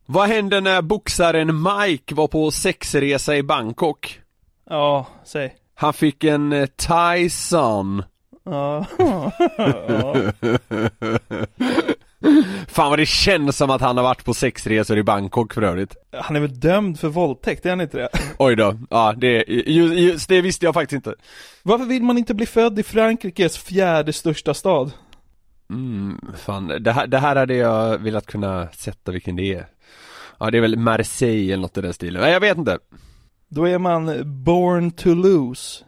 Vad hände när boxaren Mike var på sexresa i Bangkok? Ja, säg. Han fick en Tyson. Ja. Fan vad det känns som att han har varit på sexresor i Bangkok för övrigt. Han är väl dömd för våldtäkt, är han inte det? Oj då, ja just det visste jag faktiskt inte. Varför vill man inte bli född i Frankrikes 4:e största stad? Fan, det här hade jag velat kunna sätta vilken det är. Ja, det är väl Marseille eller något i den stilen. Nej, jag vet inte. Då är man born to lose.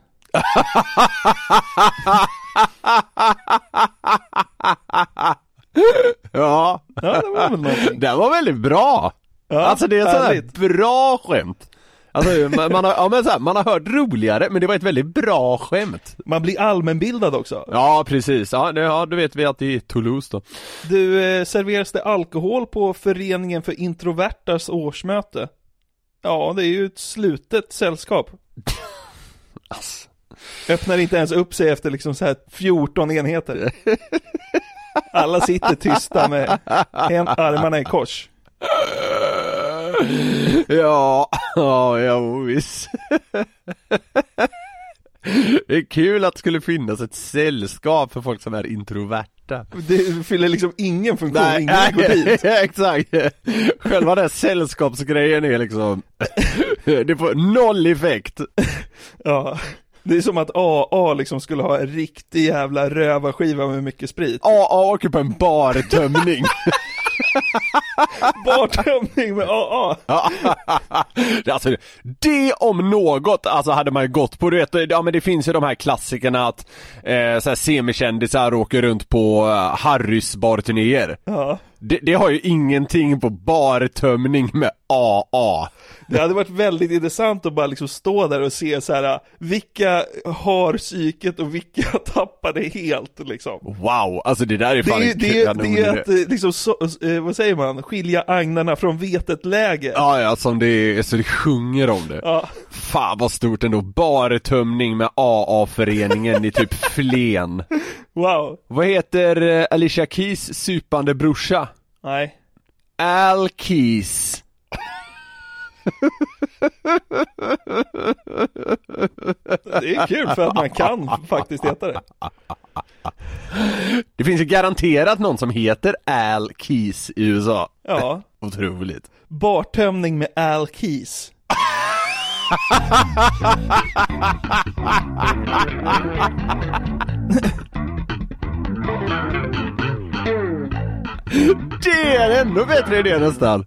Ja, det var väl någonting. Det var väldigt bra. Ja, alltså det är ett sådär bra skämt. Alltså man har hört roligare, men det var ett väldigt bra skämt. Man blir allmänbildad också. Ja, precis. Ja, då vet vi att det är Toulouse då. Du, serveras det alkohol på Föreningen för Introvertas årsmöte? Ja, det är ju ett slutet sällskap. Alltså. Öppnar inte ens upp sig efter liksom så här 14 enheter. Alla sitter tysta med armarna i kors. Ja, visst. Det är kul att det skulle finnas ett sällskap för folk som är introverta. Det fyller liksom ingen funktion. Ingen går dit. Exakt. Själva den sällskapsgrejen är liksom det får noll effekt. Ja. Det är som att AA liksom skulle ha en riktig jävla rövarskiva med mycket sprit. AA åker på en bartömning. Bartömning med AA. Alltså, det om något, alltså hade man ju gått på, du vet, ja men det finns ju de här klassikerna att så här semikändisar åker runt på Harrys barturnéer. Ja. Det har ju ingenting på bartömning med AA. Det hade varit väldigt intressant att bara liksom stå där och se så här, vilka har psyket och vilka tappar det helt liksom. Wow, alltså det där är fan det är att liksom vad säger man, skilja agnarna från vetet läge. Ja, som det sjunger om det. Ja. Fan vad stort ändå, bartömning med AA-föreningen i typ Flen. Wow. Vad heter Alicia Keys supande brorsa? Nej. Al Keys. Det är kul för att man kan faktiskt heta det. Det finns ju garanterat någon som heter Al Keys i USA. Ja. Otroligt. Bartömning med Al Keys. Det är ännu bättre idé nästan.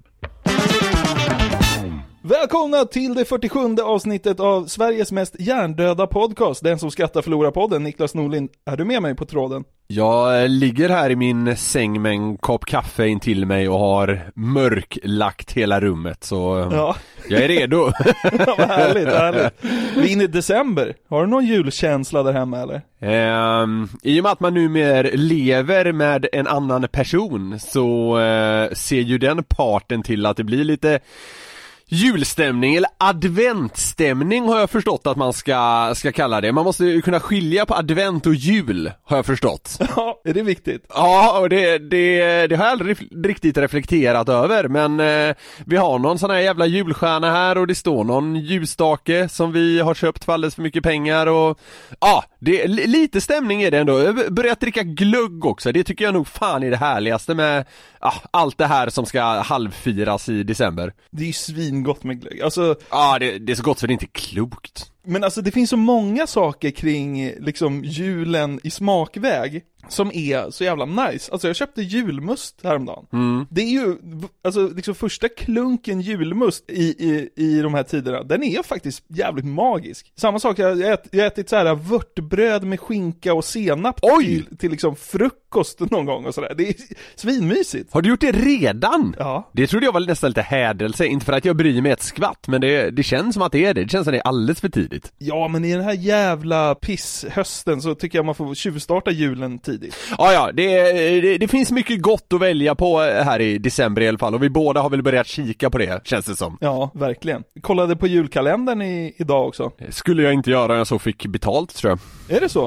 Välkomna till det 47:e avsnittet av Sveriges mest hjärndöda podcast. Den som skrattar förlorar podden. Niklas Norlind, är du med mig på tråden? Jag ligger här i min säng med en kopp kaffe in till mig och har mörklagt hela rummet. Så ja. Jag är redo. Ja, vad härligt. Vi är inne i december. Har du någon julkänsla där hemma eller? I och med att man numera lever med en annan person så ser ju den parten till att det blir lite julstämning eller adventstämning har jag förstått att man ska kalla det. Man måste ju kunna skilja på advent och jul, har jag förstått. Ja, är det viktigt? Ja, och det har jag aldrig riktigt reflekterat över. Men vi har någon sån här jävla julstjärna här och det står någon ljusstake som vi har köpt för alldeles för mycket pengar. Och ja, lite stämning är det ändå. Jag har börjat dricka glögg också. Det tycker jag nog fan är det härligaste med allt det här som ska halvfiras i december. Det är ju svingott med glögg. Alltså, det är så gott så det är inte klokt. Men alltså det finns så många saker kring liksom julen i smakväg som är så jävla nice. Alltså jag köpte julmust häromdagen. Det är ju alltså liksom första klunken julmust i de här tiderna. Den är faktiskt jävligt magisk. Samma sak, jag ätit så här vörtbröd med skinka och senap till liksom frukost någon gång och sådär. Det är svinmysigt. Har du gjort det redan? Ja. Det trodde jag var nästan lite hädelse. Inte för att jag bryr mig ett skvatt, men det känns som att det är det. Det känns som att det är alldeles för tidigt. Ja, men i den här jävla pisshösten så tycker jag man får tjuvstarta julen tidigt. Ja, det finns mycket gott att välja på här i december i alla fall. Och vi båda har väl börjat kika på det, känns det som. Ja, verkligen. Kollade på julkalendern idag också. Skulle jag inte göra, jag så fick betalt, tror jag. Är det så?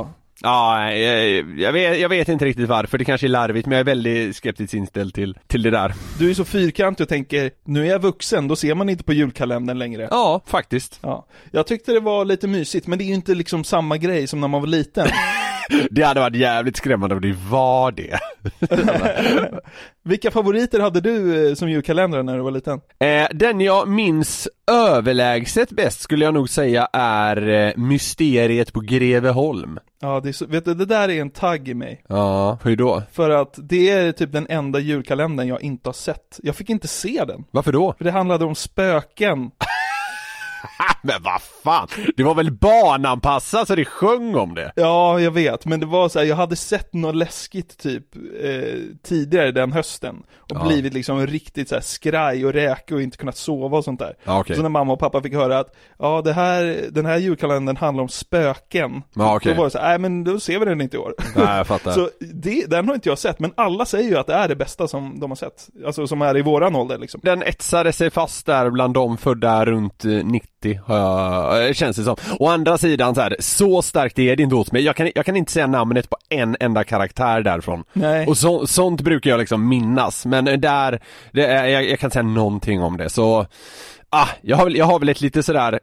Ja, jag vet inte riktigt varför. Det kanske är larvigt, men jag är väldigt skeptiskt inställd till det där. Du är så fyrkantig och tänker, nu är jag vuxen, då ser man inte på julkalendern längre. Ja, faktiskt. Ja. Jag tyckte det var lite mysigt, men det är ju inte liksom samma grej som när man var liten. Det hade varit jävligt skrämmande om det var det. Vilka favoriter hade du som julkalender när du var liten? Den jag minns överlägset bäst skulle jag nog säga är Mysteriet på Greveholm. Ja, vet du, det där är en tagg i mig. Ja, hur då? För att det är typ den enda julkalendern jag inte har sett. Jag fick inte se den. Varför då? För det handlade om spöken. Men vad fan, det var väl barnanpassat så det sjöng om det. Ja, jag vet, men det var så här, jag hade sett något läskigt typ tidigare den hösten och blivit liksom riktigt så här skraj och räka och inte kunnat sova och sånt där. Ja, okay. Så när mamma och pappa fick höra att den här julkalendern handlar om spöken. Ja, okay. Då var det så här, nej men då ser vi den inte i år. Nej, jag fattar. Så den har inte jag sett, men alla säger ju att det är det bästa som de har sett. Alltså som är i våran ålder liksom. Den etsade sig fast där bland de födda runt 90 känns det som. Å andra sidan så starkt är det inte åt mig. Jag kan inte säga namnet på en enda karaktär därifrån. Nej. Och sånt brukar jag liksom minnas. Men jag kan säga någonting om det. Så jag har väl ett lite sådär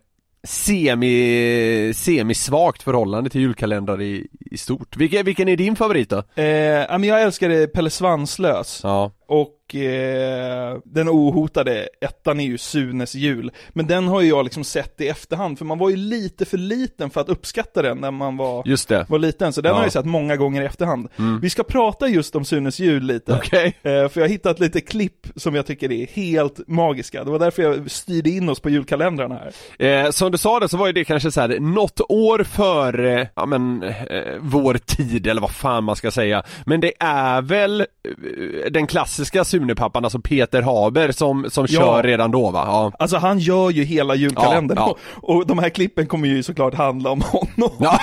semi-svagt förhållande till julkalendrar i stort. Vilken är din favorit då? Jag älskar Pelle Svanslös. Ja. Och den ohotade ettan är ju Sunes jul. Men den har ju jag liksom sett i efterhand. För man var ju lite för liten för att uppskatta den när man var liten. Så den har jag sett många gånger i efterhand. Vi ska prata just om Sunes jul lite. Okay. För jag har hittat lite klipp som jag tycker är helt magiska. Det var därför jag styrde in oss på julkalendrarna här. Som du sa det så var ju det kanske så här något år före vår tid eller vad fan man ska säga. Men det är väl den klassiska Sunepappan, alltså Peter Haber som kör redan då, va? Ja. Alltså han gör ju hela julkalendern. Ja. Och de här klippen kommer ju såklart handla om honom. Ja.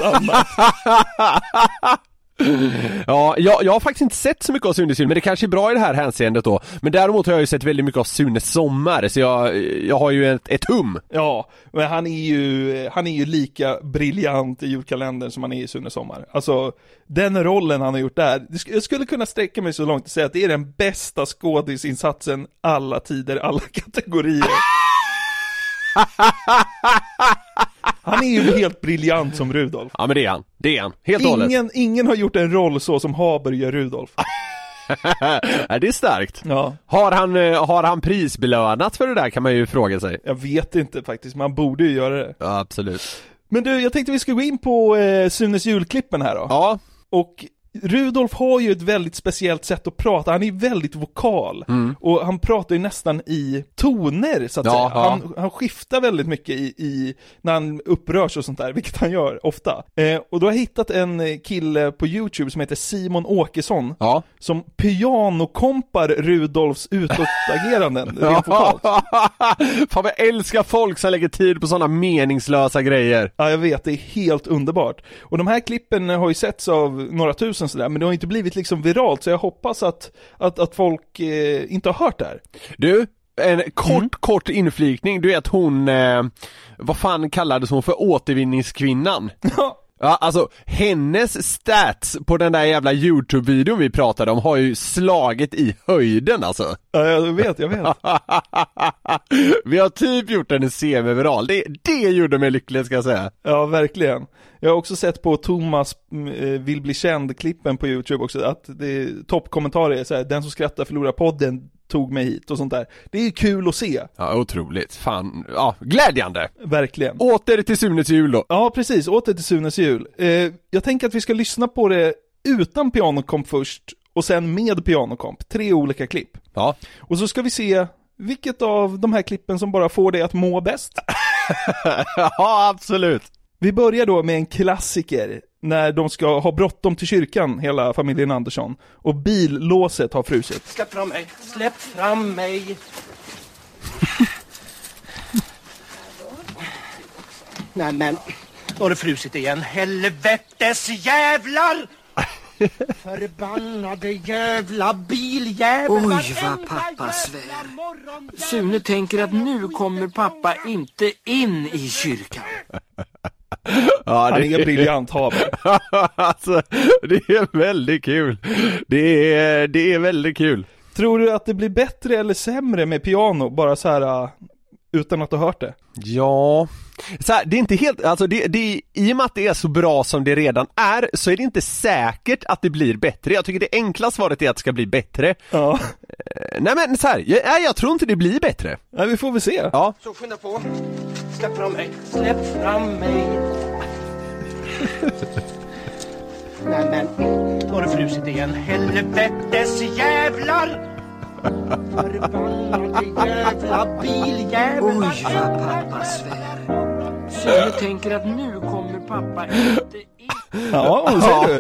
Ja, jag har faktiskt inte sett så mycket av Sunes jul, men det kanske är bra i det här hänseendet då. Men däremot har jag ju sett väldigt mycket av Sunes sommar, så jag har ju ett hum. Ja, men han är ju lika briljant i julkalendern som han är i Sunes sommar. Alltså, den rollen han har gjort där, jag skulle kunna sträcka mig så långt att säga att det är den bästa skådisinsatsen alla tider, alla kategorier. Han är ju helt briljant som Rudolf. Ja, men det är han. Helt och hållet. Ingen har gjort en roll så som Haber gör Rudolf. Det är starkt. Ja. Har han prisbelönat för det där, kan man ju fråga sig. Jag vet inte faktiskt, man borde ju göra det. Ja, absolut. Men du, jag tänkte vi ska gå in på Sunes julklippen här då. Ja. Och Rudolf har ju ett väldigt speciellt sätt att prata. Han är väldigt vokal. Och han pratar ju nästan i toner så att säga. Han skiftar väldigt mycket i när han upprörs och sånt där, vilket han gör ofta. Och då har jag hittat en kille på YouTube som heter Simon Åkesson som pianokompar Rudolfs utåtageranden rent vokalt. Fan, jag älskar folk som lägger tid på sådana meningslösa grejer. Ja, jag vet, det är helt underbart. Och de här klippen har ju setts av några tusen sådär, men det har inte blivit liksom viralt, så jag hoppas att folk inte har hört det här. Du, en kort inflikning, du vet hon, vad fan kallades hon för, återvinningskvinnan? Ja, alltså hennes stats på den där jävla YouTube-videon vi pratade om har ju slagit i höjden alltså. Ja, jag vet. Vi har typ gjort en semi-viral. Det gjorde mig lycklig, ska jag säga. Ja, verkligen. Jag har också sett på Thomas vill bli känd-klippen på YouTube också, att det toppkommentarer är så här: den som skrattar förlorar podden tog mig hit och sånt där. Det är ju kul att se. Ja, otroligt. Fan, ja, glädjande. Verkligen. Åter till Sunes jul då. Ja, precis. Åter till Sunes jul. Jag tänker att vi ska lyssna på det utan pianokomp först och sen med pianokomp. 3 olika klipp. Ja. Och så ska vi se vilket av de här klippen som bara får dig att må bäst. Ja, absolut. Vi börjar då med en klassiker när de ska ha bråttom till kyrkan, hela familjen Andersson, och billåset har frusit. Släpp fram mig. Nej men, då har det frusit igen. Helvetes jävlar! Förbannade jävla biljävlar. Oj, vad pappa svär. Sune tänker att nu kommer pappa inte in i kyrkan. Han är briljant Haber. Alltså, det är väldigt kul. Det är väldigt kul. Tror du att det blir bättre eller sämre med piano? Bara så här utan att ha hört det? Ja, så här, det är inte helt, alltså i och med att det är så bra som det redan är, så är det inte säkert att det blir bättre. Jag tycker det enkla svaret är att det ska bli bättre. Ja. Nej men så här, jag tror inte det blir bättre. Nej, vi får väl se. Ja. Så skynda på. Släpp fram mig. Släpp fram mig. Nej men, då har det frusit igen. Helvetes jävlar! Förbannade jävla biljävlar. Oj, vad pappa svär. Så jag tänker att nu kommer pappa inte in. Ja, vad säger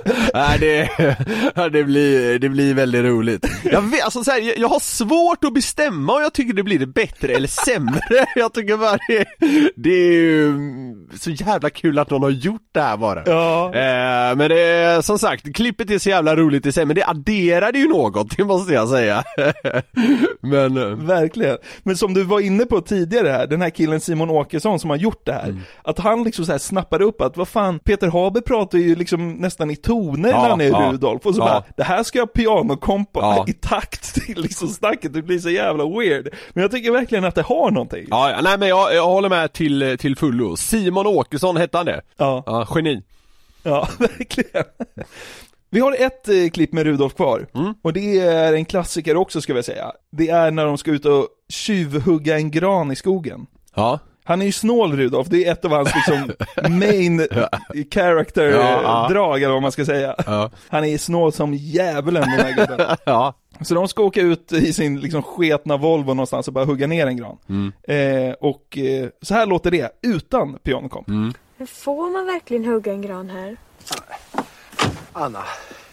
du? Det blir väldigt roligt. Jag vet, alltså så här, jag har svårt att bestämma och jag tycker det blir det bättre eller sämre. Jag tycker bara det är ju så jävla kul att någon har gjort det här bara. Ja. Men det är, som sagt, klippet är så jävla roligt i sig, men det adderade ju något, det måste jag säga. Men verkligen. Men som du var inne på tidigare här, den här killen Simon Åkesson som har gjort det här, att han liksom så här snappar upp att vad fan, Peter Haber pratar ju liksom nästan i toner när han är Rudolf, och så bara, det här ska jag pianokompa i takt till liksom snacket, det blir så jävla weird. Men jag tycker verkligen att det har någonting. Ja, nej men jag håller med till fullo. Simon Åkesson hette han det. Ja, geni. Ja, verkligen. Vi har ett klipp med Rudolf kvar. Och det är en klassiker också, ska vi säga. Det är när de ska ut och tjuvhugga en gran i skogen. Ja. Han är ju snål, Rudolf. Det är ett av hans liksom main character-drag, eller vad man ska säga. Ja. Han är snål som djävulen, den här gubben. Ja. Så de ska åka ut i sin liksom sketna Volvo någonstans och bara hugga ner en gran. Så här låter det utan pianokomp. Får man verkligen hugga en gran här? Anna,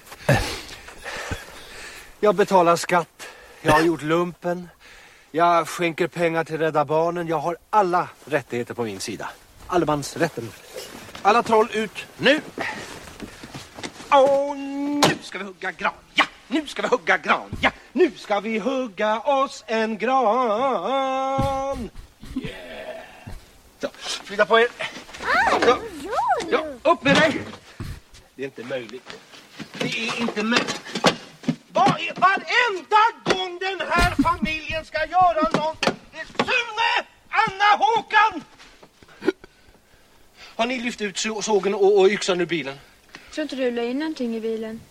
jag betalar skatt, jag har gjort lumpen, jag skänker pengar till Rädda Barnen, jag har alla rättigheter på min sida. Allemansrätten. Alla troll ut nu! Nu ska vi hugga gran, ja! Nu ska vi hugga gran, ja! Nu ska vi hugga oss en gran! Yeah! Så, flytta på er! Ja, upp med dig! Det är inte möjligt. Det är inte möjligt. Varenda gång den här familjen ska göra något. Det är Sune, Anna, Håkan. Har ni lyft ut sågen och yxan ur bilen? Tror inte du la in någonting i bilen?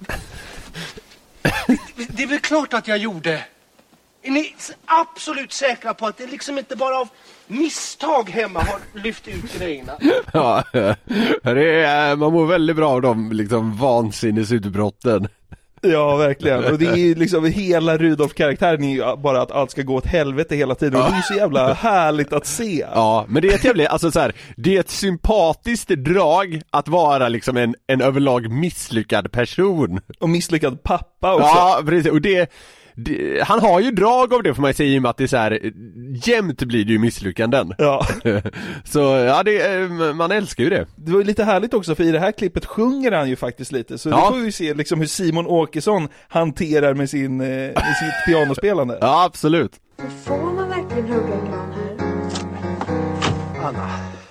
Det är väl klart att jag gjorde. Är ni absolut säkra på att det liksom inte bara av misstag hemma har lyft ut grejerna? Ja, man mår väldigt bra av de liksom vansinnesutbrotten. Ja, verkligen. Och det är ju liksom hela Rudolf-karaktären är ju bara att allt ska gå åt helvete hela tiden. Och det är så jävla härligt att se. Ja, men det är ett jävligt, alltså så här, det är ett sympatiskt drag att vara liksom en överlag misslyckad person. Och misslyckad pappa också. Ja, precis. Och han har ju drag av det, får man säga, i och med att det är så här, jämt blir det ju misslyckanden. Ja. Så ja, man älskar ju det. Det var ju lite härligt också, för i det här klippet sjunger han ju faktiskt lite. Så då får vi se liksom hur Simon Åkesson hanterar med sitt pianospelande. Ja, absolut. Får man verkligen hugga en gran här? Anna,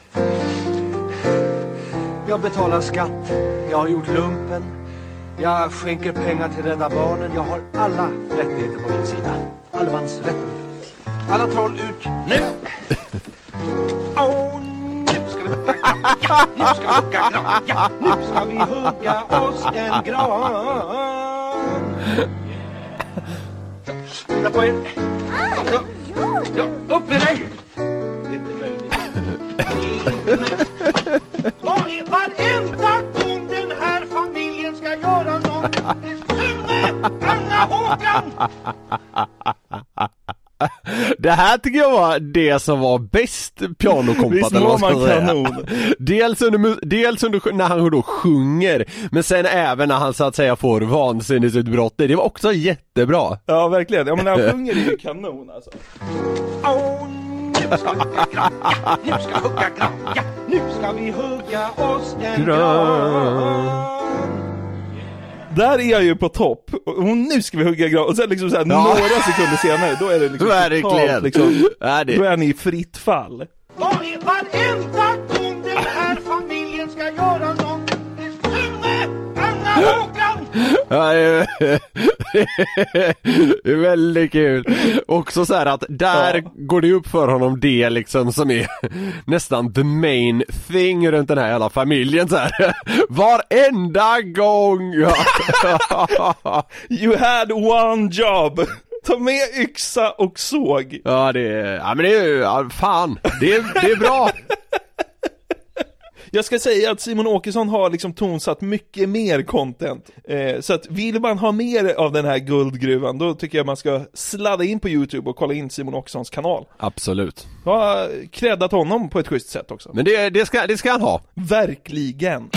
jag betalar skatt, jag har gjort lumpen, jag skänker pengar till Rädda Barnen, jag har alla rättigheter på min sida. Allemansrätten. Alla troll ut nu! Nu ska vi hugga gran, ja! Nu ska vi hugga oss en gran! Så, flytta på er! Ja, upp med dig! Det är inte möjligt. Det är inte möjligt. Varenda gång den här familjen ska göra något. Det är Sune, Anna, Håkan. Det här tycker jag var det som var bäst pianokompat. Visst var man kanon. Dels under när han då sjunger, men sen även när han så att säga får vansinnesutbrott. Det var också jättebra. Ja, verkligen. Ja, men när han sjunger är ju kanon alltså. Nu ska vi hugga gran, ja! Nu ska vi hugga gran, ja! Nu ska vi hugga oss en gran. Där är jag ju på topp. Och nu ska vi hugga gran. Och sen liksom så här, några sekunder senare, då är det liksom totalt, liksom, då är ni i fritt fall. Varenda gång den här familjen Ja, det är väldigt kul. Också så här att där går det upp för honom det liksom som är nästan the main thing runt den här jävla familjen så här. Varenda gång. You had one job. Ta med yxa och såg. Ja, men det är fan. Det är bra. Jag ska säga att Simon Åkesson har liksom tonsatt mycket mer content. Så att vill man ha mer av den här guldgruvan, då tycker jag man ska sladda in på YouTube och kolla in Simon Åkessons kanal. Absolut. Jag har kreddat honom på ett schysst sätt också. Men det ska han ha. Verkligen.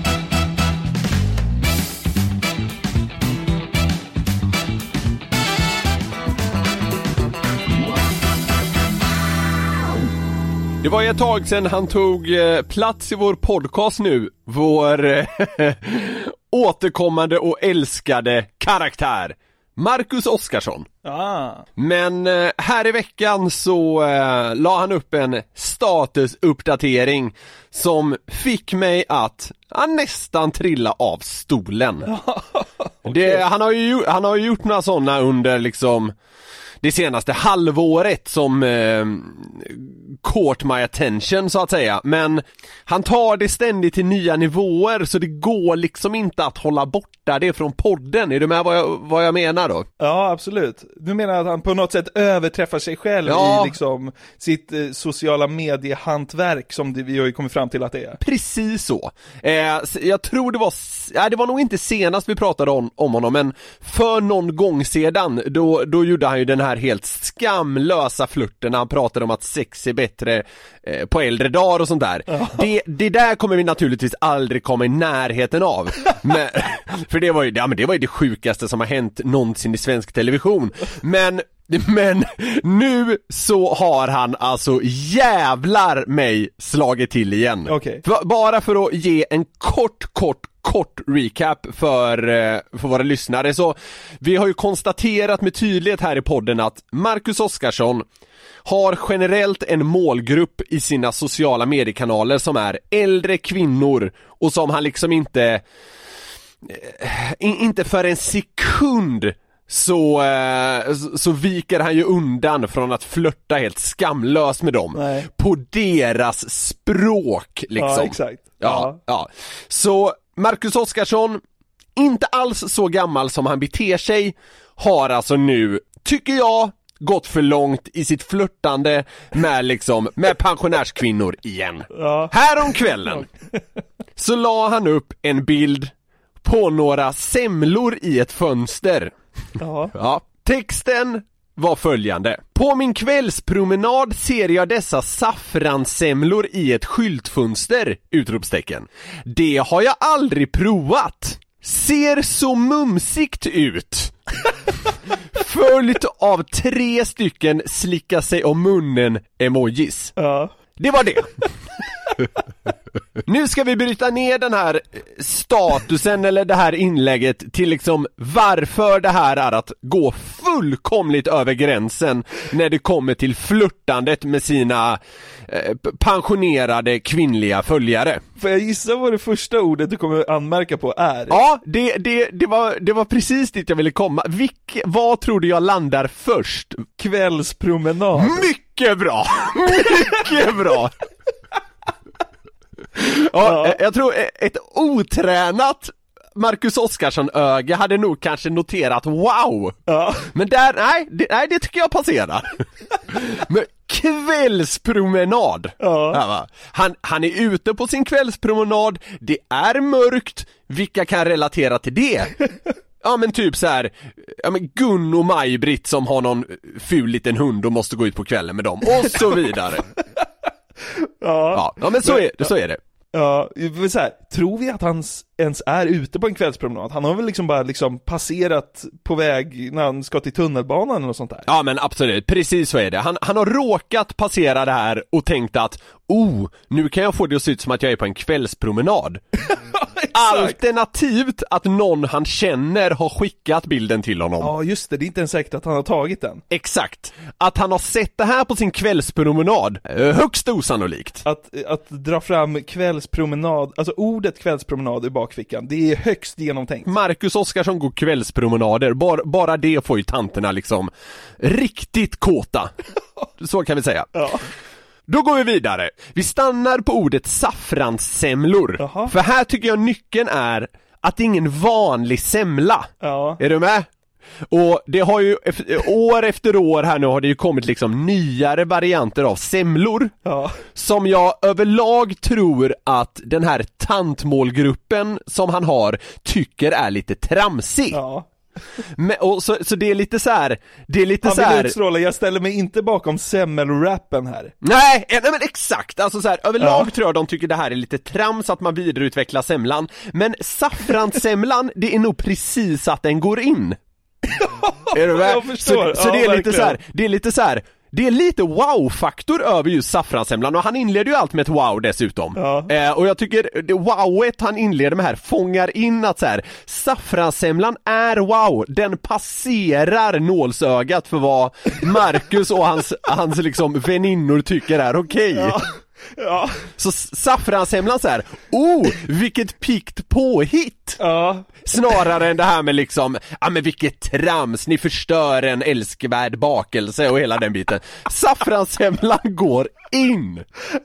Det var ett tag sedan han tog plats i vår podcast nu. Vår återkommande och älskade karaktär Marcus Oskarsson. Men här i veckan så la han upp en statusuppdatering som fick mig att nästan trilla av stolen. Okay. Han har ju gjort några sådana under liksom det senaste halvåret som caught my attention så att säga. Men han tar det ständigt till nya nivåer så det går liksom inte att hålla borta det från podden. Är du med vad jag menar då? Ja, absolut. Du menar att han på något sätt överträffar sig själv i liksom sitt sociala mediehantverk som vi har ju kommit fram till att det är. Precis så. Jag tror det var nog inte senast vi pratade om honom, men för någon gång sedan då gjorde han ju den här helt skamlösa flirten när han pratade om att sex är bättre på äldre dagar och sånt där. Det där kommer vi naturligtvis aldrig komma i närheten av. För det var ju det sjukaste som har hänt någonsin i svensk television. Men nu så har han alltså jävlar mig slagit till igen. Okay. Bara för att ge en kort recap för våra lyssnare. Så vi har ju konstaterat med tydlighet här i podden att Marcus Oskarsson har generellt en målgrupp i sina sociala mediekanaler som är äldre kvinnor och som han liksom inte för en sekund så viker han ju undan från att flirta helt skamlöst med dem. Nej. På deras språk liksom. Ja, exakt. Ja. Så Marcus Oskarsson, inte alls så gammal som han beter sig, har alltså nu, tycker jag, gått för långt i sitt flirtande med pensionärskvinnor igen. Ja. Här om kvällen så la han upp en bild på några semlor i ett fönster. Ja. Texten var följande: på min kvällspromenad ser jag dessa saffransemlor i ett skyltfönster! Utropstecken. Det har jag aldrig provat. Ser så mumsigt ut. Följt av 3 stycken slicka sig om munnen emojis. Ja. Det var det. Nu ska vi bryta ner den här statusen eller det här inlägget till liksom varför det här är att gå fullkomligt över gränsen när det kommer till flirtandet med sina pensionerade kvinnliga följare. Får jag gissa vad det första ordet du kommer anmärka på är? Ja, det var precis dit jag ville komma. Vad tror du jag landar först? Kvällspromenad. Mycket bra! Mycket bra! Ja, jag tror ett otränat Marcus Oskarsson-öga hade nog kanske noterat wow. Ja. Men det tycker jag passerar. Men kvällspromenad. Ja. Han är ute på sin kvällspromenad. Det är mörkt. Vilka kan relatera till det? Ja, men typ så här, Gun och Maj-Britt som har någon ful liten hund och måste gå ut på kvällen med dem och så vidare. Ja, men så är det. Ja, så här, tror vi att han ens är ute på en kvällspromenad? Han har väl liksom bara passerat på väg när han ska till tunnelbanan eller något sånt där. Ja, men absolut, precis så är det. Han har råkat passera det här och tänkt att nu kan jag få det att se ut som att jag är på en kvällspromenad. Alternativt att någon han känner har skickat bilden till honom. Ja, just det är inte ens säkert att han har tagit den. Exakt. Att han har sett det här på sin kvällspromenad, högst osannolikt. Att dra fram kvällspromenad, alltså ordet kvällspromenad i bakfickan, det är högst genomtänkt. Marcus Oskarsson går kvällspromenader, bara det får ju tanterna liksom riktigt kåta. Så kan vi säga. Ja. Då går vi vidare. Vi stannar på ordet saffranssemlor. Jaha. För här tycker jag nyckeln är att det är ingen vanlig semla. Ja. Är du med? Och det har ju år efter år här nu har det ju kommit liksom nyare varianter av semlor. Ja. Som jag överlag tror att den här tantmålgruppen som han har tycker är lite tramsig. Ja. Men, och så det är lite så här, det är lite Han så vill här. utstråla, jag ställer mig inte bakom semmelrappen här. Nej men exakt, alltså så här, överlag tror jag de tycker det här är lite trams att man vidareutvecklar semlan. Men saffranssemlan, det är nog precis att den går in. Är du med? Jag förstår. Så det är lite verkligen. så här, det är lite wow-faktor över just saffransemlan. Och han inleder ju allt med ett wow dessutom. Ja. Och jag tycker det wowet han inleder med här fångar in att så här, saffransemlan är wow. Den passerar nålsögat för vad Marcus och hans liksom väninnor tycker är okej. Ja. Ja. Så saffransemlan så här, vilket pikt påhitt. Ja. Snarare än det här med liksom, men vilket trams, ni förstör en älskvärd bakelse och hela den biten. Saffransemlan går in.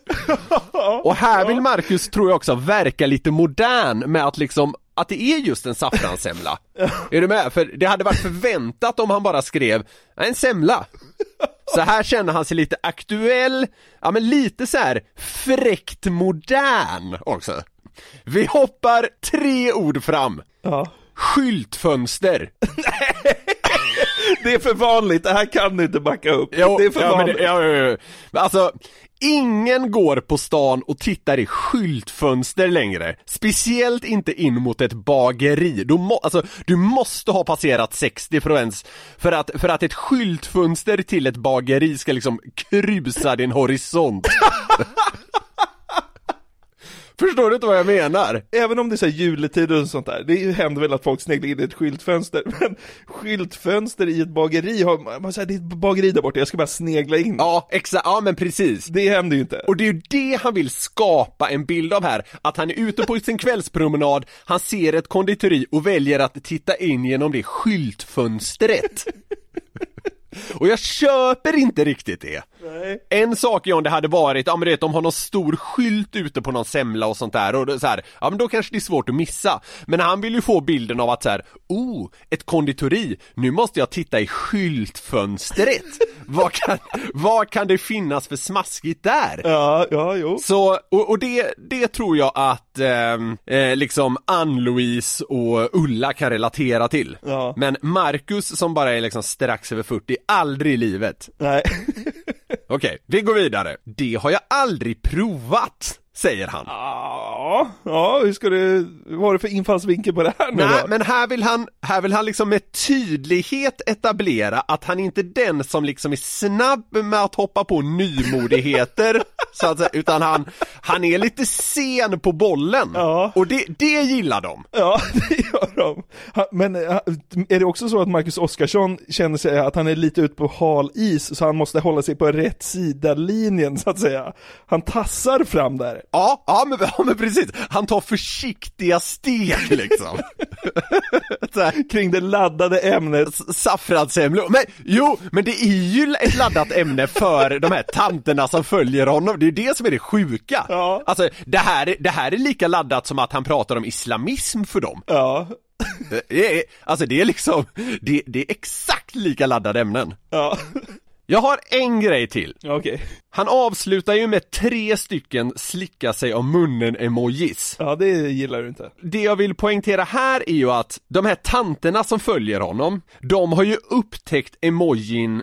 Och här vill Marcus, tror jag också, verka lite modern med att liksom, att det är just en saffransemla. Är du med? För det hade varit förväntat om han bara skrev en semla. Så här känner han sig lite aktuell, men lite så här fräckt modern också. Vi hoppar 3 ord fram. Ja. Skyltfönster. Det är för vanligt, det här kan du inte backa upp. Jo, det är för vanligt. Alltså, ingen går på stan och tittar i skyltfönster längre. Speciellt inte in mot ett bageri. Du måste ha passerat 60 för att ett skyltfönster till ett bageri ska liksom krusa din horisont. Förstår du inte vad jag menar? Även om det är så här juletid och sånt där, det händer väl att folk sneglar in i ett skyltfönster, men skyltfönster i ett bageri, man säger det är ett bageri där borta, jag ska bara snegla in. Ja, exakt, ja men precis. Det händer ju inte. Och det är ju det han vill skapa en bild av här, att han är ute på sin kvällspromenad, han ser ett konditori och väljer att titta in genom det skyltfönstret. Och jag köper inte riktigt det. Nej. En sak John, det hade varit, men du vet, de har någon stor skylt ute på någon semla och sånt där, och så här, men då kanske det är svårt att missa. Men han vill ju få bilden av att så här, ett konditori, nu måste jag titta i skyltfönstret. Vad kan det finnas för smaskigt där? Ja, jo. Så, och det tror jag att liksom Ann-Louise och Ulla kan relatera till. Ja. Men Marcus som bara är liksom strax över 40, aldrig i livet. Nej. Okej, vi går vidare. Det har jag aldrig provat, säger han. Ja, hur ska du, vad är det för infallsvinkel på det här nu? Nej, då? men här vill han liksom med tydlighet etablera att han inte är den som liksom är snabb med att hoppa på nymodigheter, så att säga, utan han är lite sen på bollen. Ja. Och det gillar de. Ja, det gör de. Men är det också så att Marcus Oskarsson känner sig att han är lite ute på hal is, så han måste hålla sig på rätt sida linjen, så att säga? Han tassar fram där. Ja, men precis. Han tar försiktiga steg liksom. Kring det laddade ämnet. Saffransemlor. Men det är ju ett laddat ämne för de här tanterna som följer honom. Det är det som är det sjuka. Ja. Alltså, det här är lika laddat som att han pratar om islamism för dem. Ja. Alltså det är liksom, det är exakt lika laddade ämnen. Ja. Jag har en grej till. Okej. Han avslutar ju med 3 stycken slicka sig om munnen emojis. Ja, det gillar du inte. Det jag vill poängtera här är ju att de här tanterna som följer honom, de har ju upptäckt emojin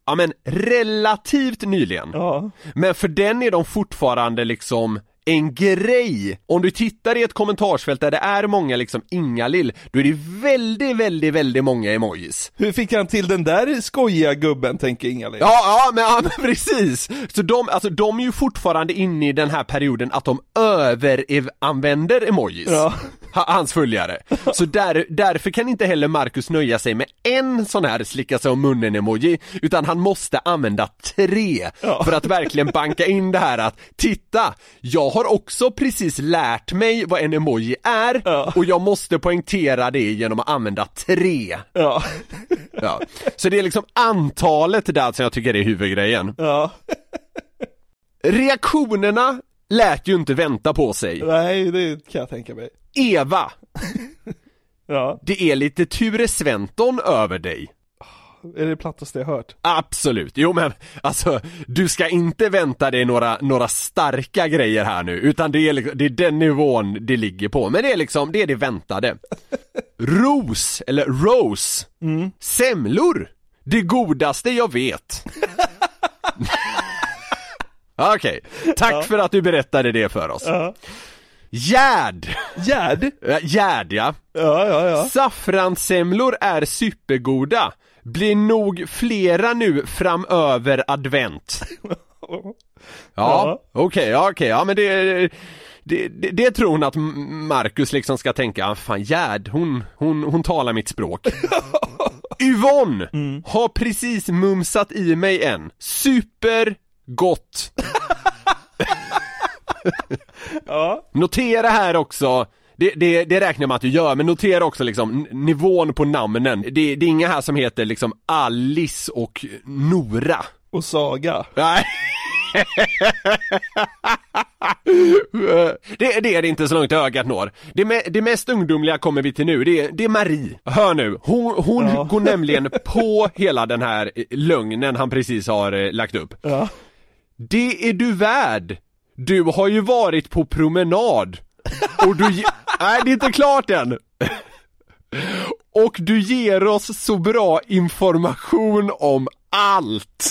relativt nyligen. Ja. Men för den är de fortfarande liksom en grej. Om du tittar i ett kommentarsfält där det är många liksom Ingalill, då är det väldigt, väldigt, väldigt många emojis. Hur fick han till den där skojiga gubben, tänker Ingalill? Ja, men precis. Så de är ju fortfarande inne i den här perioden att de överanvänder emojis. Ja. hans följare. Så därför kan inte heller Marcus nöja sig med en sån här slicka sig om munnen-emoji, utan han måste använda 3 för att verkligen banka in det här att titta, jag har också precis lärt mig vad en emoji är och jag måste poängtera det genom att använda 3. Ja. Så det är liksom antalet där som jag tycker är huvudgrejen. Ja. Reaktionerna lät ju inte vänta på sig. Nej, det kan jag tänka mig. Eva. Ja. Det är lite Ture Sventon över dig. Är det plattaste jag hört? Absolut. Jo, men alltså, du ska inte vänta dig några starka grejer här nu, utan det är den nivån det ligger på. Men det är liksom, det är det väntade. Rose. Semlor. Det godaste jag vet. Okej, tack för att du berättade det för oss. Gärd, ja. Ja. Saffransemlor är supergoda. Blir nog flera nu framöver advent. Ja, okej. Ja, men det tror hon att Marcus liksom ska tänka, fan Gärd, hon talar mitt språk. Yvonne har precis mumsat i mig en. Supergott. Ja. Notera här också, det räknar man att du gör, men notera också liksom nivån på namnen. Det är inga här som heter liksom Alice och Nora. Och Saga. Nej. Det är inte så långt ögat når. Det mest ungdomliga kommer vi till nu. Det är Marie. Hör nu, hon går nämligen på hela den här lögnen han precis har lagt upp. Ja. Det är du värd. Du har ju varit på promenad. Och nej, det är inte klart än. Och du ger oss så bra information om allt.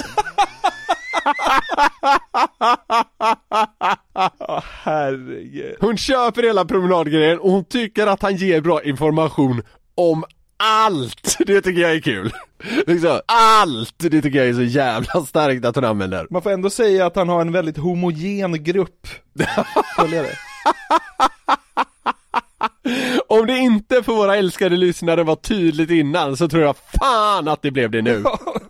Herregud. Hon köper hela promenadgrejen och hon tycker att han ger bra information om allt. Det tycker jag är kul. Liksom, allt. Det tycker jag är så jävla starkt att hon använder. Man får ändå säga att han har en väldigt homogen grupp följare. Om det inte för våra älskade lyssnare var tydligt innan, så tror jag fan att det blev det nu.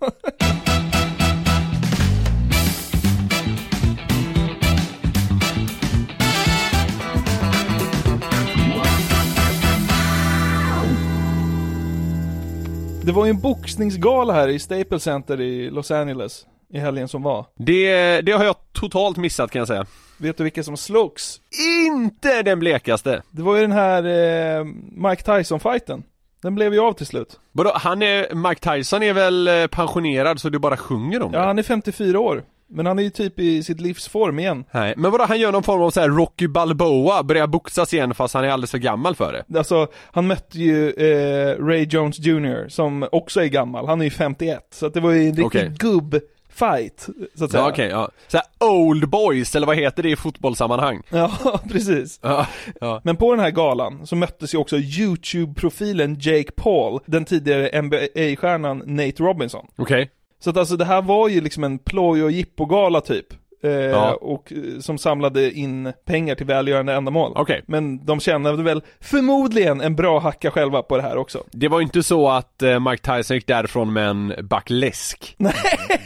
Det var ju en boxningsgala här i Staples Center i Los Angeles i helgen som var. Det har jag totalt missat, kan jag säga. Vet du vilka som slogs? Inte den blekaste. Det var ju den här Mike Tyson-fighten. Den blev ju av till slut. Vadå, Mike Tyson är väl pensionerad så du bara sjunger om det? Ja, han är 54 år. Men han är ju typ i sitt livsform igen. Nej, men vadå, han gör någon form av så här Rocky Balboa, börjar boxas igen fast han är alldeles för gammal för det. Alltså, han mötte ju Ray Jones Jr. som också är gammal. Han är ju 51, så att det var ju en riktig gubb-fight, så att säga. Ja, okej, ja. Så här old boys, eller vad heter det i fotbollssammanhang? Ja, precis. Ja. Men på den här galan så möttes ju också YouTube-profilen Jake Paul, den tidigare NBA-stjärnan Nate Robinson. Okej. Så att alltså det här var ju liksom en ploj- och jippogala typ. Och som samlade in pengar till välgörande ändamål. Okay. Men de tjänade väl förmodligen en bra hacka själva på det här också. Det var inte så att Mike Tyson gick därifrån med en back läsk. Nej,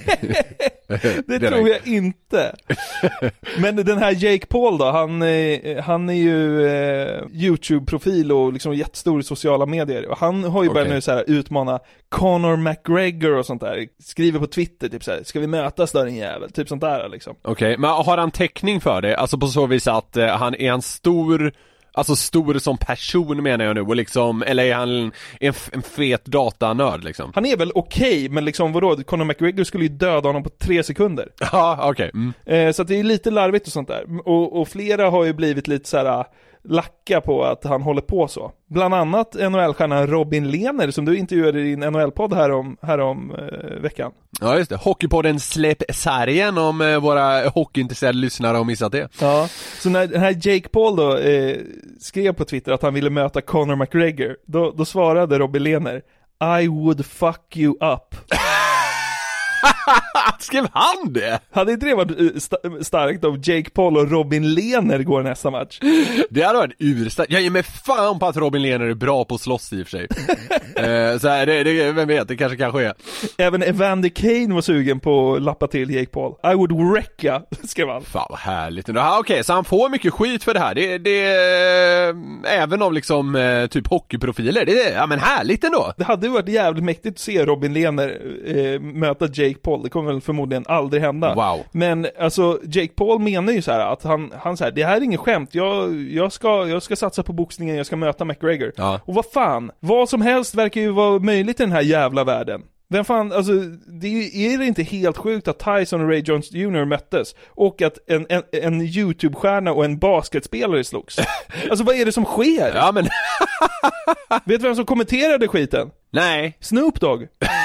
det tror jag inte. Men den här Jake Paul då, han är ju YouTube-profil och liksom jättestor i sociala medier. Och han har ju börjat nu så här utmana Conor McGregor och sånt där. Skriver på Twitter typ så här: ska vi mötas där, en jävel? Typ sånt där liksom. Okej, men har han täckning för det? Alltså på så vis att han är en stor, alltså stor som person menar jag nu, och liksom, eller är han en fet datanörd liksom? Han är väl okej, men liksom vadå? Conor McGregor skulle ju döda honom på 3 sekunder. Ja, okej. Så att det är lite larvigt och sånt där. Och flera har ju blivit lite så här lacka på att han håller på så. Bland annat NHL-stjärnan Robin Lehner som du intervjuade i din NHL-podd här om veckan. Ja, just det. Hockeypodden Släpp sargen, om våra hockeyintresserade lyssnare har missat det. Ja, så när den här Jake Paul då skrev på Twitter att han ville möta Conor McGregor, då svarade Robin Lehner: I would fuck you up. Skrev han det? Hade inte det varit starkt av Jake Paul och Robin Lehner går nästa match? Det hade varit urstarkt. Jag ger mig fan på att Robin Lehner är bra på att slåss i och för sig. Så här, vem vet, det kanske kan ske. Även Evander Kane var sugen på att lappa till Jake Paul. I would wrecka, skrev han. Fan vad härligt. Okej, så han får mycket skit för det här. Det även av liksom typ hockeyprofiler. Det är men härligt ändå. Det hade varit jävligt mäktigt att se Robin Lehner möta Jake Paul. Det kommer väl förmodligen aldrig hända. Wow. Men alltså Jake Paul menar ju så här att han så här, det här är ingen skämt. Jag ska satsa på boxningen, jag ska möta McGregor. Ja. Och vad fan, vad som helst verkar ju vara möjligt i den här jävla världen. Vem fan, alltså är det inte helt sjukt att Tyson och Ray Jones Jr. möttes och att en YouTube-stjärna och en basketspelare slogs? Alltså vad är det som sker? Ja men Vet du vem som kommenterade skiten? nej. Snoop Dogg.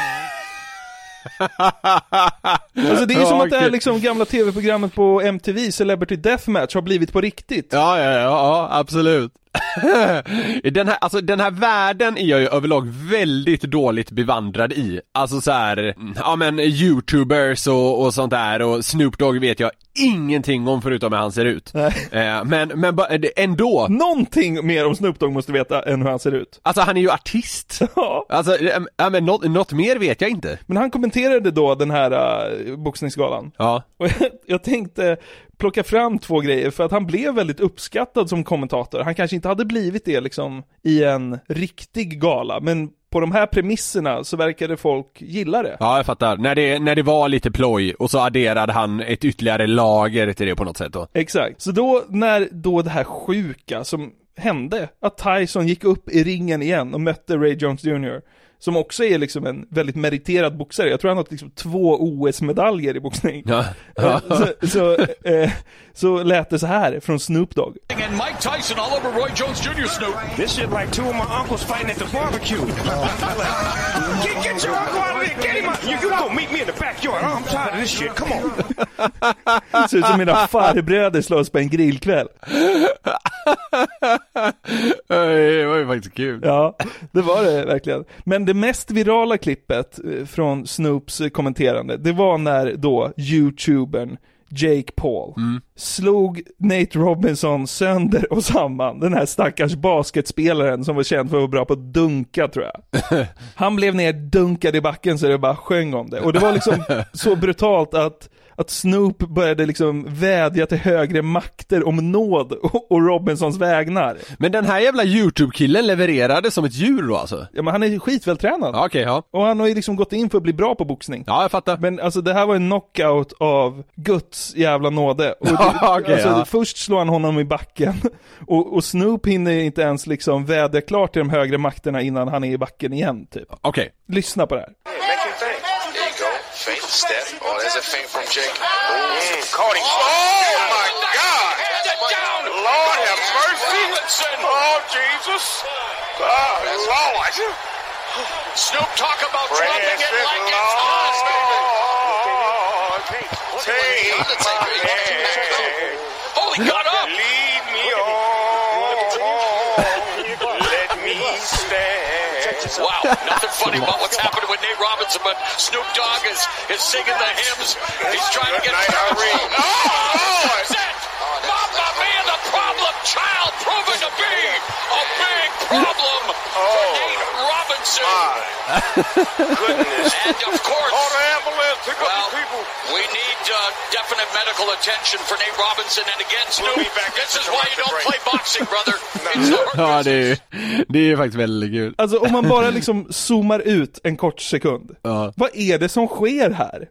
Alltså det är ju som att det här liksom gamla tv-programmet på MTV, Celebrity Deathmatch, har blivit på riktigt. Ja, absolut. Den här världen är jag ju överlag väldigt dåligt bevandrad i. Alltså så här, ja men YouTubers och sånt där, och Snoop Dogg vet jag ingenting om förutom hur han ser ut. Men ändå. Någonting mer om Snoop Dogg måste veta än hur han ser ut. Alltså han är ju artist. Ja. Alltså men något mer vet jag inte. Men han kommenterade då den här boxningsgalan. Ja. Och jag tänkte plocka fram 2 grejer, för att han blev väldigt uppskattad som kommentator. Han kanske inte hade blivit det liksom i en riktig gala, men på de här premisserna så verkade folk gilla det. Ja, jag fattar. När det var lite ploj och så adderade han ett ytterligare lager till det på något sätt då. Exakt. Så då, när det här sjuka som hände, att Tyson gick upp i ringen igen och mötte Ray Jones Jr., som också är liksom en väldigt meriterad boxare. Jag tror han har liksom 2 OS-medaljer i boxning. Ja. Så lät det så här från Snoop Dogg. And Mike Tyson all over Roy Jones Jr. Snoop. This shit like 2 of my uncles fighting at the barbecue. Get your uncle out of there. Get him out. You go meet me in the backyard. I'm tired of this shit. Come on. Ser ut som mina farbröder slåss på en grillkväll. Det var ju faktiskt kul. Ja, det var det verkligen. Men det mest virala klippet från Snoops kommenterande, det var när då YouTubern Jake Paul slog Nate Robinson sönder och samman. Den här stackars basketspelaren som var känd för att vara bra på att dunka, tror jag. Han blev dunkad i backen så det bara sjöng om det. Och det var liksom så brutalt att Snoop började liksom vädja till högre makter om nåd och Robinsons vägnar. Men den här jävla YouTube-killen levererade som ett djur då alltså? Ja, men han är skitväl-tränad. Ja, okej, ja. Och han har ju liksom gått in för att bli bra på boxning. Ja, jag fattar. Men alltså det här var en knockout av Guds jävla nåde. Och först slår han honom i backen. Och Snoop hinner inte ens liksom vädja klart till de högre makterna innan han är i backen igen, typ. Okej. Lyssna på det här. Feint step. Oh, there's a feint from Jake. Caught him. Oh, my God. Lord have mercy. Oh, Jesus. Oh, Lord. Snoop talk about dropping it like it's hot, baby. Oh, he got up. Lead me on. Let me stand. Wow, nothing funny about what's happening with Nate Robinson, but Snoop Dogg is singing the hymns. He's trying to get Robinson. Oh, that's it! Mamma Mia, the problem child, proven to be a big problem for Nate Robinson. Goodness. And of course, Call the ambulance. Pick up the people. we need definite medical attention for Nate Robinson. And again, Snoop, this is why you don't play boxing, brother. It's the Ja, det är faktiskt väldigt kul. Alltså om man bara liksom zoomar ut en kort sekund. Ja. Vad är det som sker här?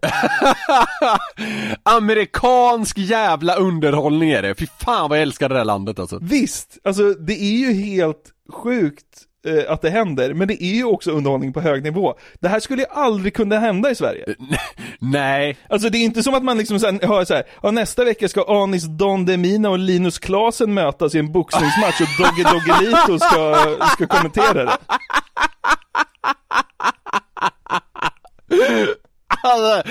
Amerikansk jävla underhållning är det. Fy fan vad jag älskar det där landet alltså. Visst, alltså det är ju helt sjukt att det händer, men det är ju också underhållning på hög nivå. Det här skulle ju aldrig kunna hända i Sverige. Nej. Alltså det är inte som att man liksom hör så här, ja, nästa vecka ska Anis Don Demina och Linus Klasen mötas i en boxningsmatch och Dogge Doggelito ska kommentera det. Alltså,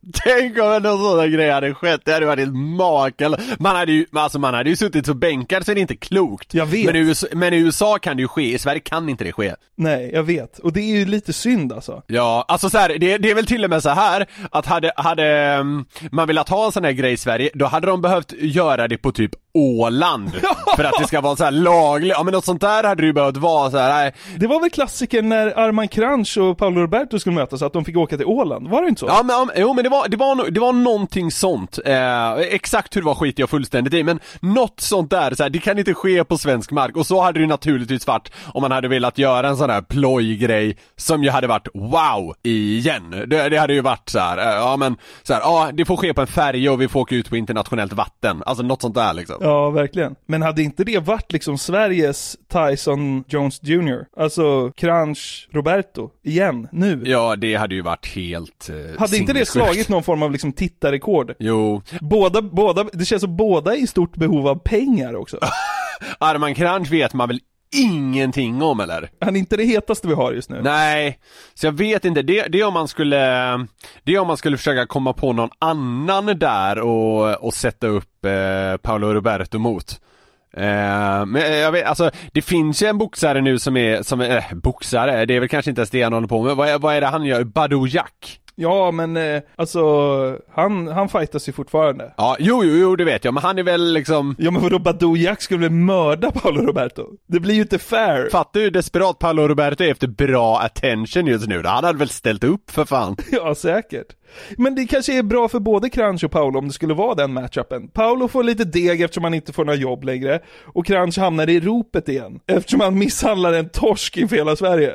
Tänk om någon sån grej hade skett. Det hade varit ett makel. Man hade ju suttit så bänkad så är det inte klokt. Jag vet. Men i USA kan det ju ske. I Sverige kan inte det ske. Nej, jag vet. Och det är ju lite synd alltså. Ja, alltså så här, det är väl till och med så här att hade man velat ha en sån här grej i Sverige, då hade de behövt göra det på typ Åland för att det ska vara så här lagligt. Ja, men något sånt där hade det ju behövt vara så här. Nej. Det var väl klassiken när Armand Kranch och Paolo Roberto skulle mötas, att de fick åka till Åland. Var det inte så? Ja, men det var någonting sånt. Exakt hur det var skit jag fullständigt i, men något sånt där så här, det kan inte ske på svensk mark. Och så hade det ju naturligtvis varit om man hade velat göra en sån här plojgrej som ju hade varit wow igen. Det hade ju varit så här, ja men så här, ja, det får ske på en färja och vi får åka ut på internationellt vatten. Alltså något sånt där liksom. Ja, verkligen. Men hade inte det varit liksom Sveriges Tyson Jones Jr? Alltså Kranch Roberto igen, nu? Ja, det hade ju varit helt hade inte det slagit någon form av liksom tittarrekord? Jo. Båda, det känns som båda är i stort behov av pengar också. Armand Kranch vet man väl ingenting om, eller? Han är inte det hetaste vi har just nu. Nej, så jag vet inte. Det är om man skulle försöka komma på någon annan där och sätta upp Paolo Roberto mot. Men jag vet, alltså det finns ju en boxare nu som är boxare, det är väl kanske inte ens det han håller på med. Vad är det han gör? Badou Jack. Ja, men alltså han fightas ju fortfarande. Ja, jo, det vet jag, men han är väl liksom... Ja, men vadå, Badou Jack skulle väl mörda Paolo Roberto? Det blir ju inte fair. Fattar ju desperat Paolo Roberto är efter bra attention just nu. Han hade väl ställt upp för fan. Ja, säkert. Men det kanske är bra för både Kranch och Paolo om det skulle vara den matchupen. Paolo får lite deg eftersom han inte får några jobb längre. Och Kranch hamnar i ropet igen eftersom han misshandlar en torsk inför hela Sverige.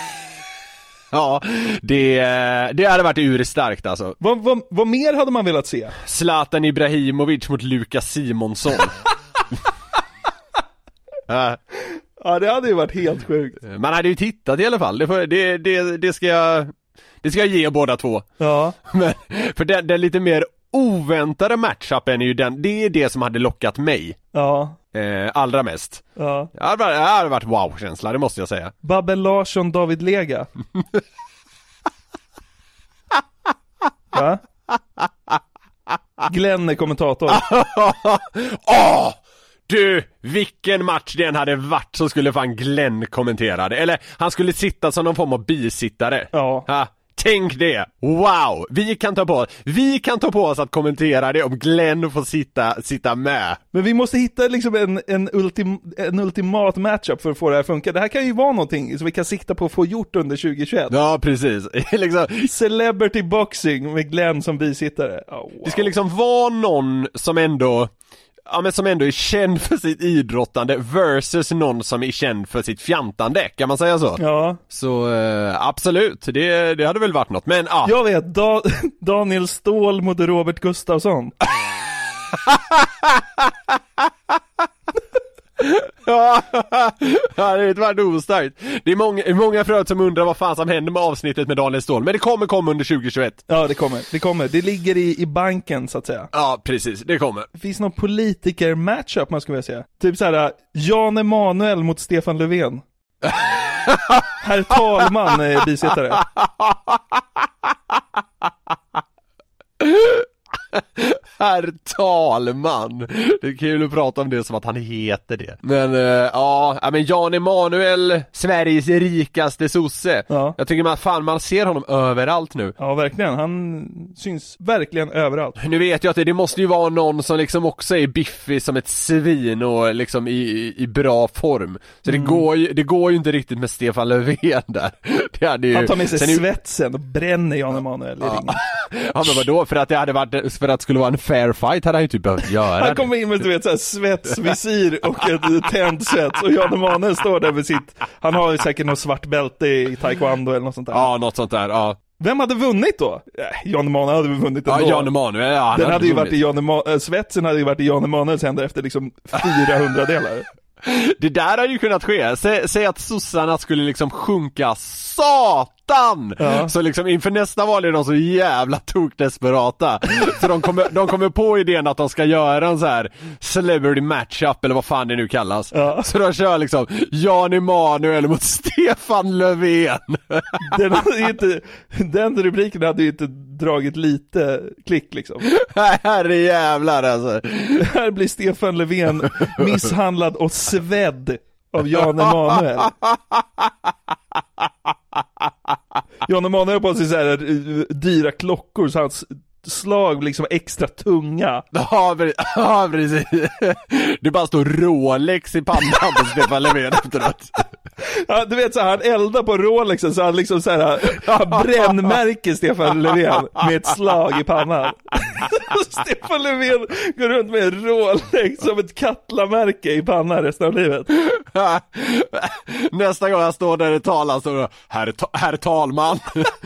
Ja, det hade varit urstarkt alltså. Vad mer hade man velat se? Zlatan Ibrahimovic mot Lukas Simonsson. Ja, det hade ju varit helt sjukt. Man hade ju tittat i alla fall. Det ska jag ge båda två. Ja. Men, för den lite mer oväntade matchupen är ju det är det som hade lockat mig. Ja. Allra mest. Ja. Det hade varit wow-känsla, det måste jag säga. Babben Larsson, David Lega. Va? Glenn är kommentator. Du, vilken match den hade varit så skulle fan Glenn kommentera det. Eller han skulle sitta som någon form av bisittare. Ja. Tänk det, wow, vi kan ta på oss att kommentera det om Glenn får sitta med. Men vi måste hitta liksom en ultimat matchup för att få det här att funka. Det här kan ju vara någonting som vi kan sikta på att få gjort under 2021. Ja, precis. Liksom... Celebrity boxing med Glenn som bisittare. Oh, wow. Det ska liksom vara någon som ändå är känd för sitt idrottande versus någon som är känd för sitt fjantande, kan man säga så? Ja. Så absolut, det hade väl varit något. Men jag vet, Daniel Ståhl mot Robert Gustafsson. Ja, det är varit ostarkt. Det är många förut som undrar vad fan som händer med avsnittet med Daniel Ståhl. Men det kommer komma under 2021. Ja, det kommer. Det ligger i banken så att säga. Ja, precis, det kommer. Det finns någon politiker-matchup man ska vilja säga. Typ såhär, Jan Emanuel mot Stefan Löfven. Herr talman är bisittare. Herr talman. Det är kul att prata om det som att han heter det. Men men Jan Emanuel, Sveriges rikaste sosse. Ja. Jag tycker man ser honom överallt nu. Ja, verkligen. Han syns verkligen överallt. Nu vet jag att det måste ju vara någon som liksom också är biffig som ett svin och liksom i bra form. Så det går ju inte riktigt med Stefan Löfven där. Det hade ju... Han tar med sig svetsen och bränner Jan Emanuel i ringen. Ja, men vadå? För att det skulle vara en fair fight hade han ju typ behövt göra. Han kommer in med, du vet, så här svetsvisir och ett tändsvets och Jan Emanuel står där med sitt, han har ju säkert något svart bälte i taekwondo eller något sånt där. Ja, något sånt där, ja. Vem hade vunnit då? Jan Emanuel hade vunnit ändå. Ja, Jan Emanuel, ja. Den hade ju varit i svetsen hade ju varit i Jan Emanuels händer efter liksom 400 delar. Det där hade ju kunnat ske. Säg att sossarna skulle liksom sjunka satan. Ja. Så liksom inför nästa val är de så jävla tokdesperata. Så de kommer på idén att de ska göra en så här celebrity matchup eller vad fan det nu kallas. Ja. Så de kör liksom Jan Emanuel mot Stefan Löfven. Den rubriken hade ju inte dragit lite klick liksom. Herre jävlar alltså. Här blir Stefan Löfven misshandlad och svedd av Jan Emanuel. Jan Emanuel på sig så här dyra klockor, så hans slag liksom extra tunga. Ja, precis. Det bara står Rolex i pannan på Stefan Löfven efteråt. Ja, du vet så här, han eldar på Rolexen så han liksom så här, han brännmärker Stefan Löfven med ett slag i pannan. Stefan Löfven går runt med en Rolex som ett Katla-märke i pannan resten av livet. Nästa gång jag står där i talar står det herr talman.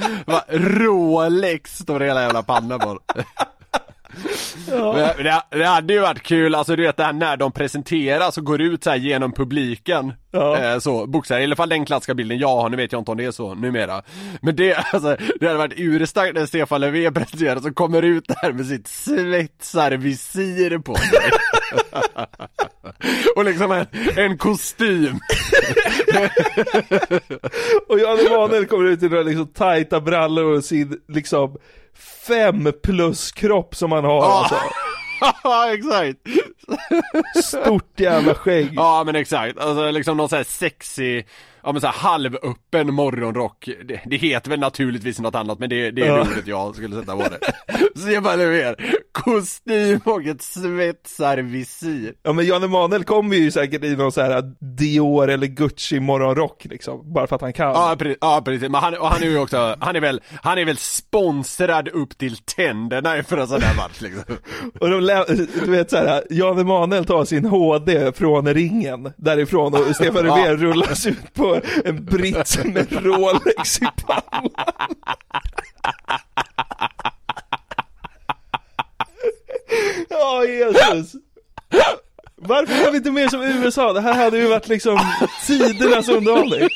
Rolex står det hela jävla pannan på. Ja. Det hade ju varit kul, alltså du vet det här när de presenteras och går ut så här genom publiken. Ja. Så boxar, i alla fall den klassiska bilden jag har, nu vet jag inte om det är så numera. Men det, alltså, det hade varit urstarkt när Stefan Löfven presenteras och kommer ut där med sitt svetsarvisir på sig. Och liksom en kostym. Och Jan Emanuel kommer ut i några liksom tajta brallor och sin liksom 5+ kropp som han har. Alltså. Ja, exakt. Stort jävla skägg. Ja, men exakt. Alltså liksom någon så här sexy, ja men så här halvöppen morgonrock. Det heter väl naturligtvis något annat, men det är roligt jag skulle sätta på det. Så jag bara mer kostym och ett svetsarvisir. Ja, men Jan Emanuel kommer ju säkert i någon så här Dior eller Gucci morgonrock liksom, bara för att han kan. Ja, precis. Men han är ju också, han är väl sponsrad upp till tänderna för en sån där match liksom. Och du vet så här, Jan Emanuel tar sin HD från ringen därifrån och Stefan Löfven rullas ut på en britt med Rolex i pannan. Ja, Jesus. Varför är vi inte mer som USA? Det här hade ju varit liksom tidernas underhållning.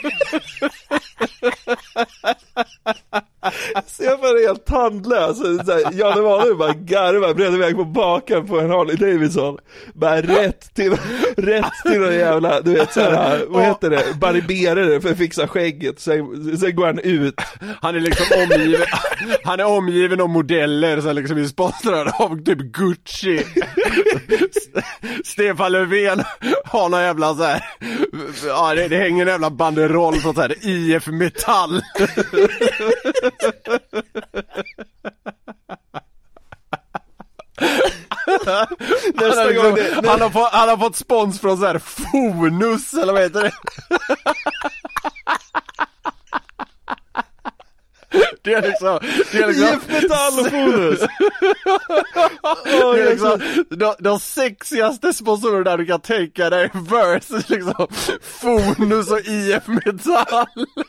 Stefan är helt tandlös. Jan Emanuel bara garvar, bredde iväg på baken på en Harley Davidson. Bara rätt till en jävla, du vet såhär, vad heter det? Barberare för att fixa skägget. Sen går han ut. Han är liksom omgiven av modeller som liksom är sponsrade av typ Gucci. Stefan Löfven har någon jävla så här, ja det hänger en jävla banderoll på så här IF Metall. Nästa gång han har fått spons från så här Fonus eller vad heter det? Det är liksom IF Metall och Fonus. Det är liksom de sexigaste sponsorer där du kan tänka dig versus liksom Fonus och IF Metall.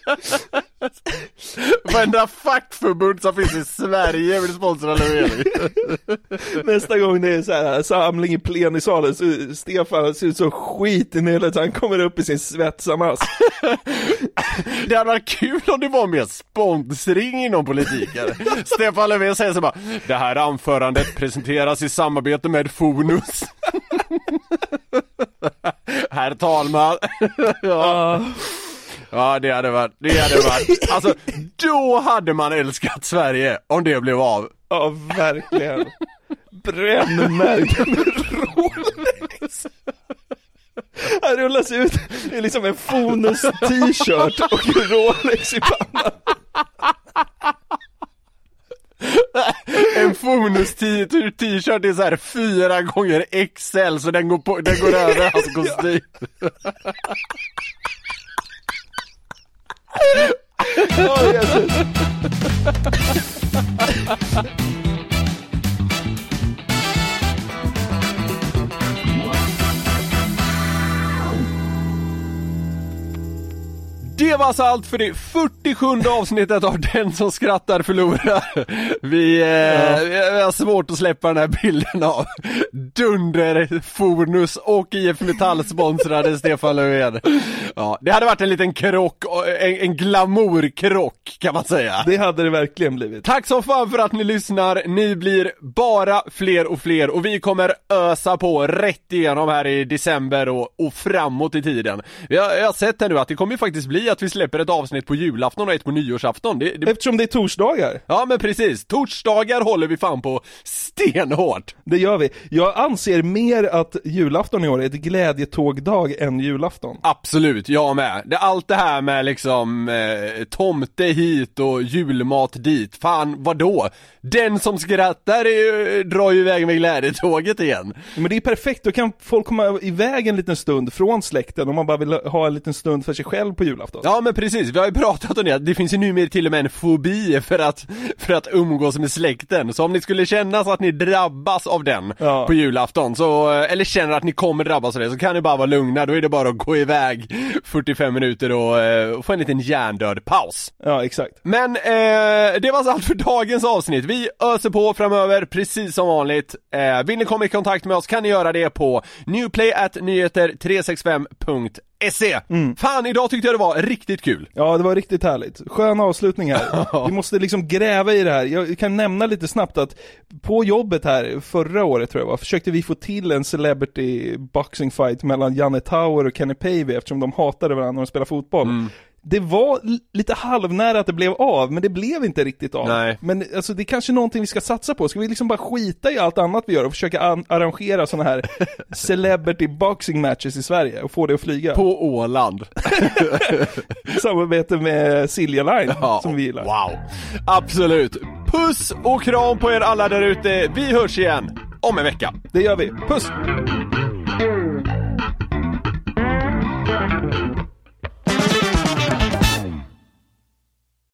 Varenda fackförbund som finns i Sverige vill sponsra Löfven. Nästa gång det är så här samling i plenisalen så Stefan ser ut så skit i nölet, han kommer upp i sin svetsarmask. Det hade varit kul om det var mer sponsring inom politiken. Stefan Löfven säger så bara: det här anförandet presenteras i samarbete med Fonus. Herr talman. Ja, det hade varit. Alltså, då hade man älskat Sverige om det blev av. Ja, verkligen. Brännmärken med Rolex. Han rullas ut i liksom en Fonus t-shirt och Rolex i pannan. En Fonus t-shirt är så här 4 XL, så den går över hans kostym. Åh, Jesus. Det var alltså allt för det 47:e avsnittet av Den som skrattar förlorar. Vi har svårt att släppa den här bilden av Dunder, Fonus och IF Metall sponsrade Stefan Löfven. Ja, det hade varit en liten krock, en glamourkrock kan man säga. Det hade det verkligen blivit. Tack så fan för att ni lyssnar. Ni blir bara fler och fler och vi kommer ösa på rätt igenom här i december och framåt i tiden. Jag har sett här nu att det kommer ju faktiskt bli att vi släpper ett avsnitt på julafton och ett på nyårsafton. Eftersom det är torsdagar. Ja, men precis. Torsdagar håller vi fan på stenhårt. Det gör vi. Jag anser mer att julafton i år är ett glädjetågdag än julafton. Absolut, jag med. Allt det här med liksom tomte hit och julmat dit. Fan, vadå? Den som skrattar drar ju iväg med glädjetåget igen. Men det är perfekt, då kan folk komma iväg en liten stund från släkten om man bara vill ha en liten stund för sig själv på julafton. Ja, men precis, vi har ju pratat om det. Det finns ju numera till och med en fobi för att umgås med släkten. Så om ni skulle känna så att ni drabbas av den på julafton så, eller känner att ni kommer drabbas av det, så kan ni bara vara lugna. Då är det bara att gå iväg 45 minuter och få en liten hjärndöd paus. Ja, exakt. Men det var allt för dagens avsnitt. Vi öser på framöver precis som vanligt. Vill ni komma i kontakt med oss kan ni göra det på newplay@nyheter365.se. Fan, idag tyckte jag det var riktigt kul. Ja, det var riktigt härligt. Skön avslutning här. Vi måste liksom gräva i det här. Jag kan nämna lite snabbt att på jobbet här förra året tror jag var, försökte vi få till en celebrity boxing fight mellan Janne Tauer och Kenny Pavey eftersom de hatade varandra när de spelade fotboll. Det var lite halvnära att det blev av, men det blev inte riktigt av. Nej. Men alltså, det är kanske någonting vi ska satsa på. Ska vi liksom bara skita i allt annat vi gör och försöka arrangera såna här celebrity boxing matches i Sverige och få det att flyga? På Åland. Samarbete med Silja Line som vi gillar. Wow. Absolut. Puss och kram på er alla där ute. Vi hörs igen om en vecka. Det gör vi. Puss!